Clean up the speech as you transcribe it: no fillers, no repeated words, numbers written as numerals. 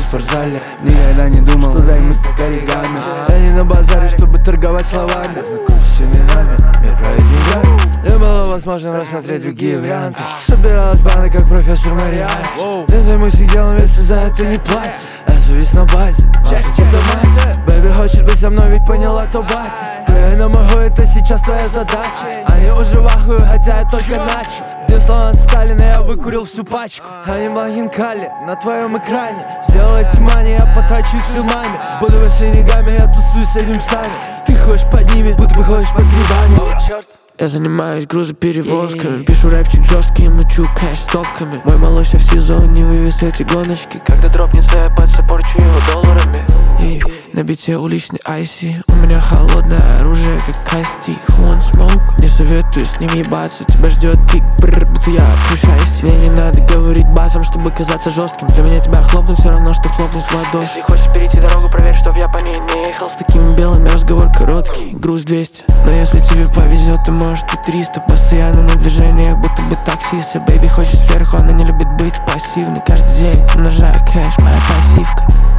спортзале. Никогда не думал, что займусь так оригами. Я не на базаре, чтобы торговать словами. Знакомься с именами, мир правит деньгами. Не было возможно рассмотреть другие варианты. Собиралась банда, как профессор Мариарти. Не займусь их делом, если за это не платят. Я завис на базе, важен чья-то мать. Бэби хочет быть со мной, ведь поняла, кто батя. Я не могу, это сейчас твоя задача. Они уже в ахуе, хотя я только начал. Где словно от Сталина, я выкурил всю пачку. Они махинкали на твоем экране. Сделайте мани, я потрачу их с умами. Буду выше деньгами, я тусуюсь с этим сами. Ты ходишь под ними, будто бы ходишь под грибами. Черт. Я занимаюсь грузоперевозками, пишу рэпчик жесткий, мучу кэш стопками. Мой малыш в сезоне вывез эти гоночки. Когда дропнется, я подсопорчу его долларами. На бите уличный айси, у меня холодное оружие, как касти. Who want smoke? Не советую с ним ебаться, тебя ждет пик, будто я отключаюсь. Мне не надо говорить басом, чтобы казаться жестким. Для меня тебя хлопнуть все равно, что хлопнуть в ладоши. Если хочешь перейти дорогу, проверь, чтоб я по ней не ехал. С такими белыми разговор короткий, груз 200. Но если тебе повезет, то может и 300. Постоянно на движениях, будто бы таксист. Бэйби хочет сверху, она не любит быть пассивной. Каждый день умножаю кэш, моя пассивка.